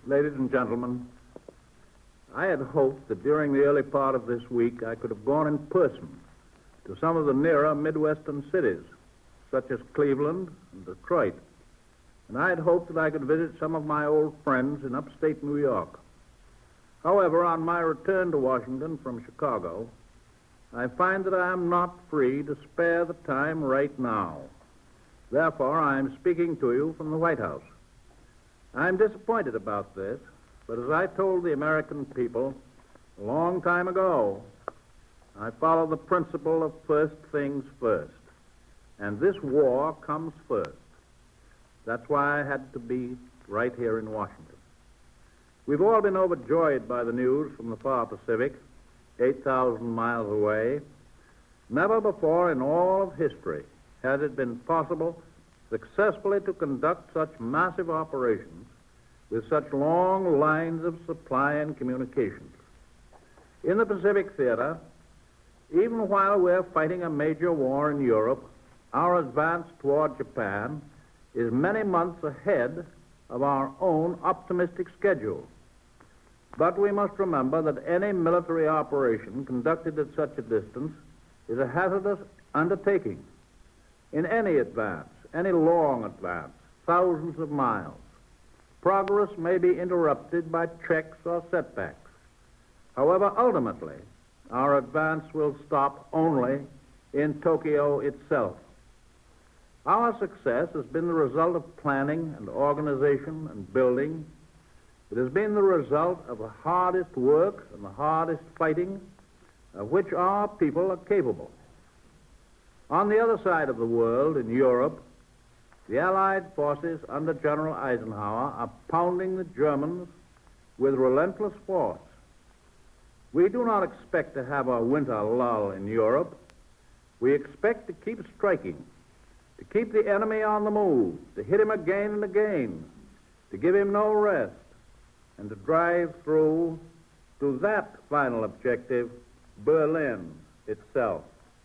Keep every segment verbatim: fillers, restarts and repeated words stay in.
Ladies and gentlemen, I had hoped that during the early part of this week I could have gone in person to some of the nearer Midwestern cities, such as Cleveland and Detroit, and I had hoped that I could visit some of my old friends in upstate New York. However, on my return to Washington from Chicago, I find that I am not free to spare the time right now. Therefore, I am speaking to you from the White House. I'm disappointed about this, but as I told the American people a long time ago, I follow the principle of first things first, and this war comes first. That's why I had to be right here in Washington. We've all been overjoyed by the news from the far Pacific, eight thousand miles away. Never before in all of history has it been possible successfully to conduct such massive operations with such long lines of supply and communications. In the Pacific theater, even while we're fighting a major war in Europe, our advance toward Japan is many months ahead of our own optimistic schedule. But we must remember that any military operation conducted at such a distance is a hazardous undertaking. In any advance, any long advance, thousands of miles, progress may be interrupted by checks or setbacks. However, ultimately, our advance will stop only in Tokyo itself. Our success has been the result of planning and organization and building. It has been the result of the hardest work and the hardest fighting of which our people are capable. On the other side of the world, in Europe, the Allied forces under General Eisenhower are pounding the Germans with relentless force. We do not expect to have a winter lull in Europe. We expect to keep striking, to keep the enemy on the move, to hit him again and again, to give him no rest, and to drive through to that final objective, Berlin itself.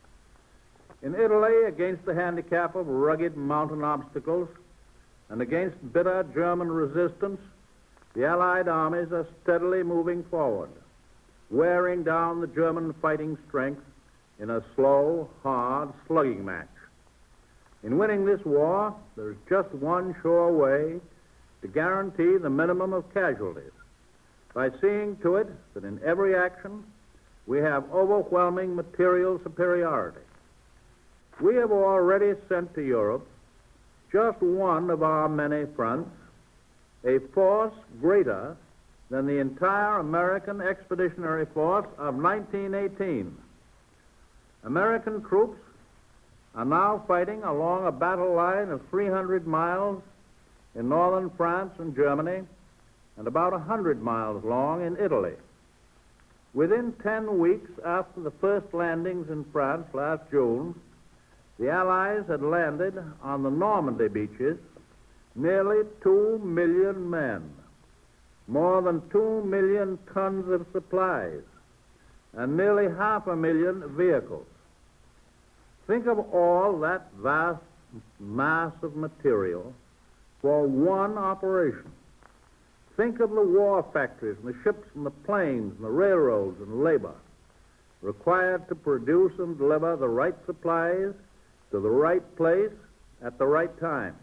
In Italy, against the handicap of rugged mountain obstacles and against bitter German resistance, the Allied armies are steadily moving forward, wearing down the German fighting strength in a slow, hard slugging match. In winning this war, there is just one sure way to guarantee the minimum of casualties, by seeing to it that in every action we have overwhelming material superiority. We have already sent to Europe just one of our many fronts, a force greater than the entire American Expeditionary Force of nineteen eighteen. American troops are now fighting along a battle line of three hundred miles in northern France and Germany and about one hundred miles long in Italy. Within ten weeks after the first landings in France last June, the Allies had landed on the Normandy beaches nearly two million men, more than two million tons of supplies, and nearly half a million vehicles. Think of all that vast mass of material for one operation. Think of the war factories and the ships and the planes and the railroads and labor required to produce and deliver the right supplies to the right place at the right time.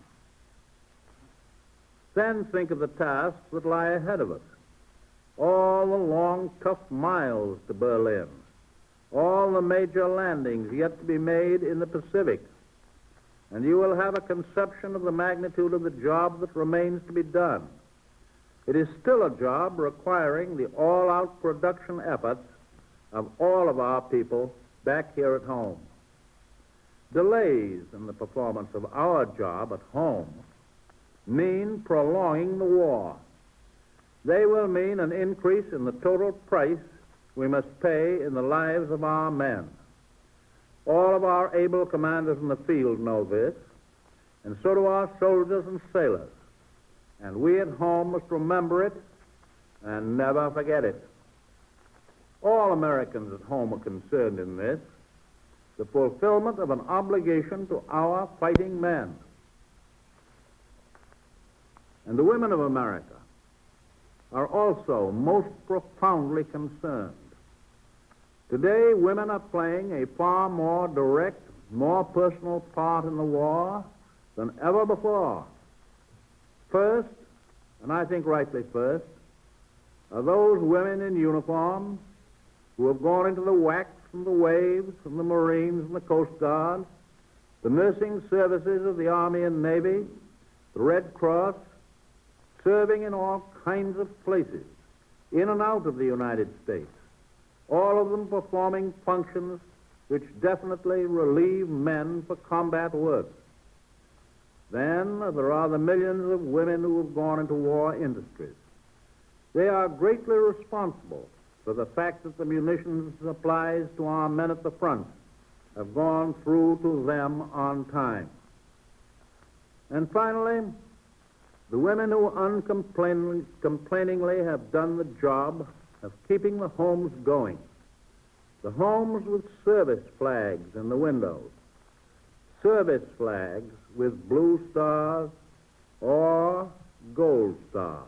Then think of the tasks that lie ahead of us. All the long, tough miles to Berlin. All the major landings yet to be made in the Pacific. And you will have a conception of the magnitude of the job that remains to be done. It is still a job requiring the all-out production efforts of all of our people back here at home. Delays in the performance of our job at home mean prolonging the war. They will mean an increase in the total price we must pay in the lives of our men. All of our able commanders in the field know this, and so do our soldiers and sailors. And we at home must remember it and never forget it. All Americans at home are concerned in this, the fulfillment of an obligation to our fighting men. And the women of America, are also most profoundly concerned. Today, women are playing a far more direct, more personal part in the war than ever before. First, and I think rightly first, are those women in uniform who have gone into the W A C and the Waves and the Marines and the Coast Guard, the nursing services of the Army and Navy, the Red Cross, serving in all kinds of places, in and out of the United States, all of them performing functions which definitely relieve men for combat work. Then there are the millions of women who have gone into war industries. They are greatly responsible for the fact that the munitions supplies to our men at the front have gone through to them on time. And finally, the women who uncomplainingly complainingly have done the job of keeping the homes going, the homes with service flags in the windows, service flags with blue stars or gold stars.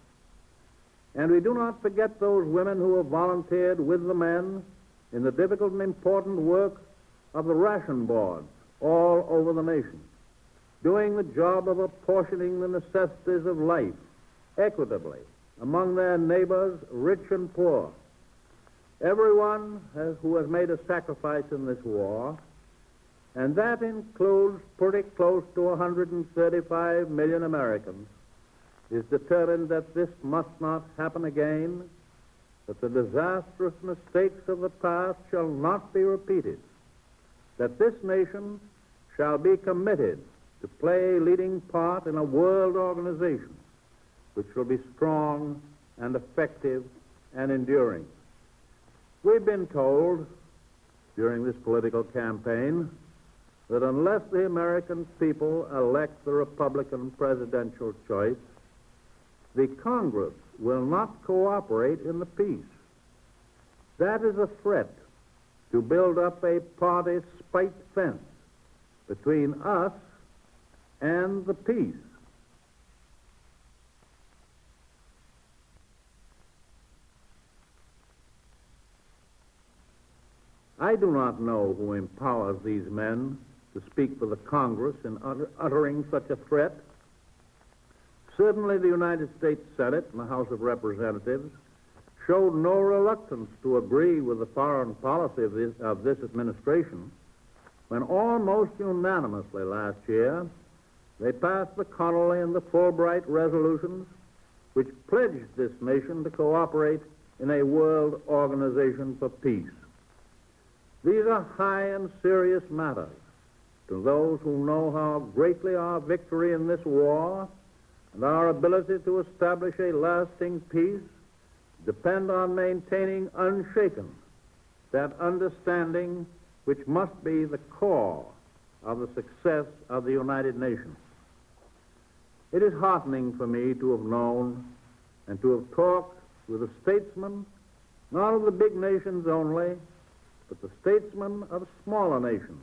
And we do not forget those women who have volunteered with the men in the difficult and important work of the ration boards all over the nation, doing the job of apportioning the necessities of life equitably among their neighbors, rich and poor. Everyone has, who has made a sacrifice in this war, and that includes pretty close to one hundred thirty-five million Americans, is determined that this must not happen again, that the disastrous mistakes of the past shall not be repeated, that this nation shall be committed to play a leading part in a world organization which will be strong and effective and enduring. We've been told during this political campaign that unless the American people elect the Republican presidential choice, the Congress will not cooperate in the peace. That is a threat to build up a party spite fence between us and the peace. I do not know who empowers these men to speak for the Congress in utter, uttering such a threat. Certainly the United States Senate and the House of Representatives showed no reluctance to agree with the foreign policy of this, of this administration when almost unanimously last year they passed the Connolly and the Fulbright resolutions which pledged this nation to cooperate in a world organization for peace. These are high and serious matters to those who know how greatly our victory in this war and our ability to establish a lasting peace depend on maintaining unshaken that understanding which must be the core of the success of the United Nations. It is heartening for me to have known and to have talked with the statesmen, not of the big nations only, but the statesmen of smaller nations.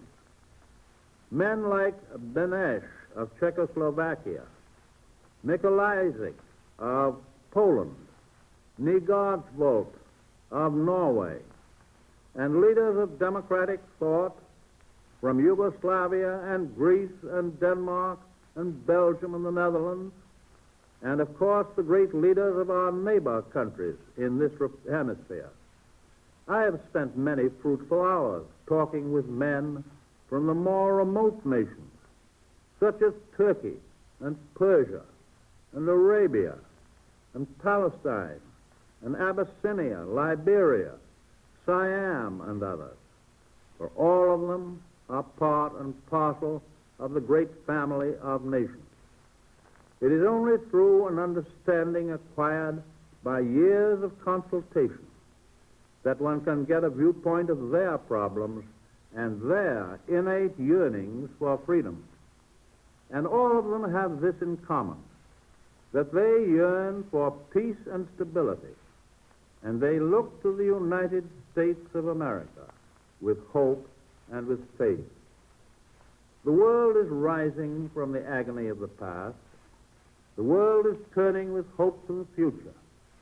Men like Beneš of Czechoslovakia, Mikolajczyk of Poland, Nygaardsvold of Norway, and leaders of democratic thought from Yugoslavia and Greece and Denmark and Belgium and the Netherlands, and of course the great leaders of our neighbor countries in this hemisphere. I have spent many fruitful hours talking with men from the more remote nations, such as Turkey and Persia and Arabia and Palestine and Abyssinia, Liberia, Siam, and others. For all of them are part and parcel of the great family of nations. It is only through an understanding acquired by years of consultation that one can get a viewpoint of their problems and their innate yearnings for freedom. And all of them have this in common, that they yearn for peace and stability, and they look to the United States of America with hope and with faith. The world is rising from the agony of the past. The world is turning with hope to the future.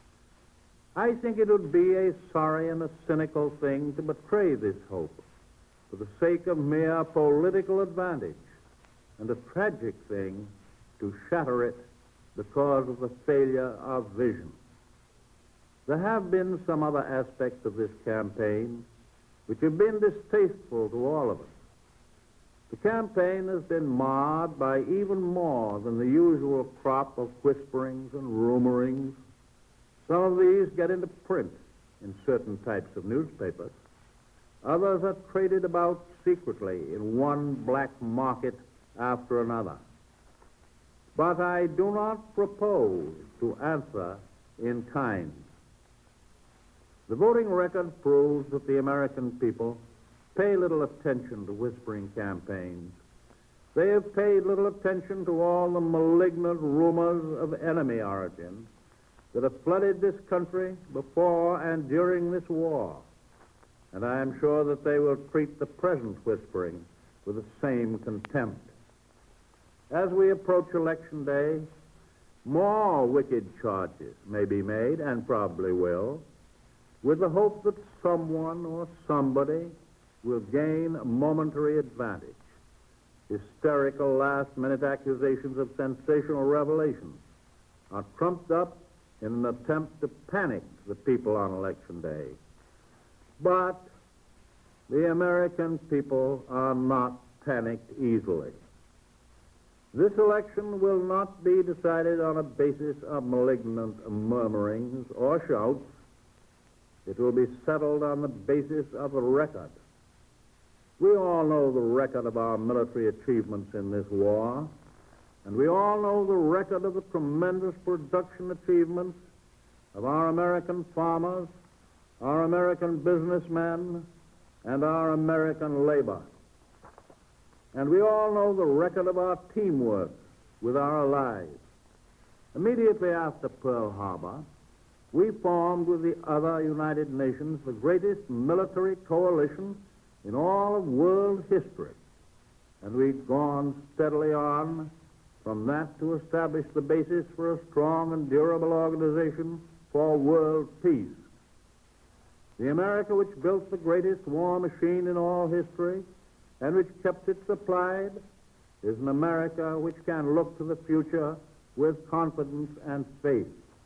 I think it would be a sorry and a cynical thing to betray this hope for the sake of mere political advantage, and a tragic thing to shatter it because of the failure of vision. There have been some other aspects of this campaign which have been distasteful to all of us. The campaign has been marred by even more than the usual crop of whisperings and rumorings. Some of these get into print in certain types of newspapers. Others are traded about secretly in one black market after another. But I do not propose to answer in kind. The voting record proves that the American people pay little attention to whispering campaigns. They have paid little attention to all the malignant rumors of enemy origin that have flooded this country before and during this war. And I am sure that they will treat the present whispering with the same contempt. As we approach Election Day, more wicked charges may be made, and probably will, with the hope that someone or somebody will gain a momentary advantage. Hysterical last-minute accusations of sensational revelations are trumped up in an attempt to panic the people on Election Day. But the American people are not panicked easily. This election will not be decided on a basis of malignant murmurings or shouts. It will be settled on the basis of a record. We all know the record of our military achievements in this war, and we all know the record of the tremendous production achievements of our American farmers, our American businessmen, and our American labor. And we all know the record of our teamwork with our allies. Immediately after Pearl Harbor, we formed with the other United Nations the greatest military coalition in all of world history. And we've gone steadily on from that to establish the basis for a strong and durable organization for world peace. The America which built the greatest war machine in all history and which kept it supplied is an America which can look to the future with confidence and faith.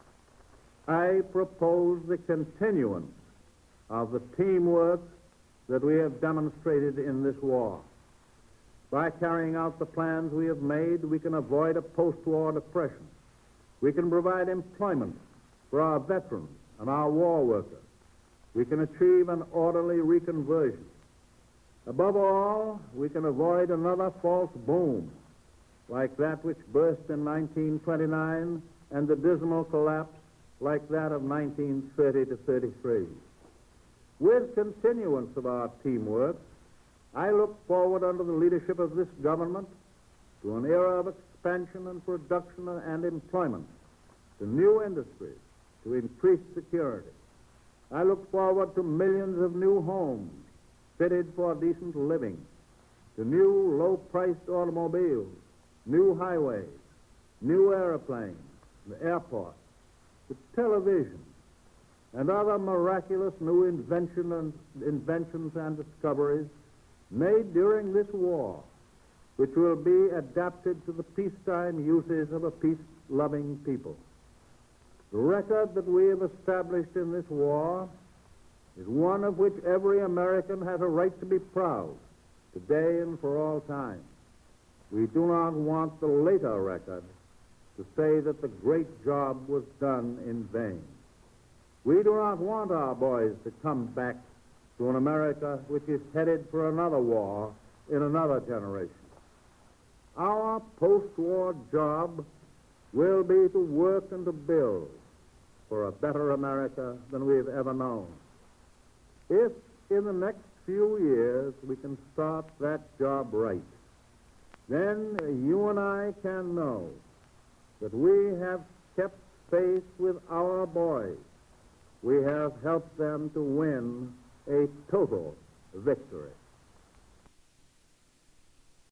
I propose the continuance of the teamwork that we have demonstrated in this war. By carrying out the plans we have made, we can avoid a post-war depression. We can provide employment for our veterans and our war workers. We can achieve an orderly reconversion. Above all, we can avoid another false boom like that which burst in nineteen twenty-nine and the dismal collapse like that of nineteen thirty to thirty-three. With continuance of our teamwork, I look forward under the leadership of this government to an era of expansion and production and employment, to new industries, to increased security. I look forward to millions of new homes fitted for decent living, to new low-priced automobiles, new highways, new airplanes, the airports, the television, and other miraculous new invention and, inventions and discoveries made during this war, which will be adapted to the peacetime uses of a peace-loving people. The record that we have established in this war is one of which every American has a right to be proud, today and for all time. We do not want the later record to say that the great job was done in vain. We do not want our boys to come back to an America which is headed for another war in another generation. Our post-war job will be to work and to build for a better America than we've ever known. If in the next few years we can start that job right, then you and I can know that we have kept faith with our boys. We have helped them to win a total victory.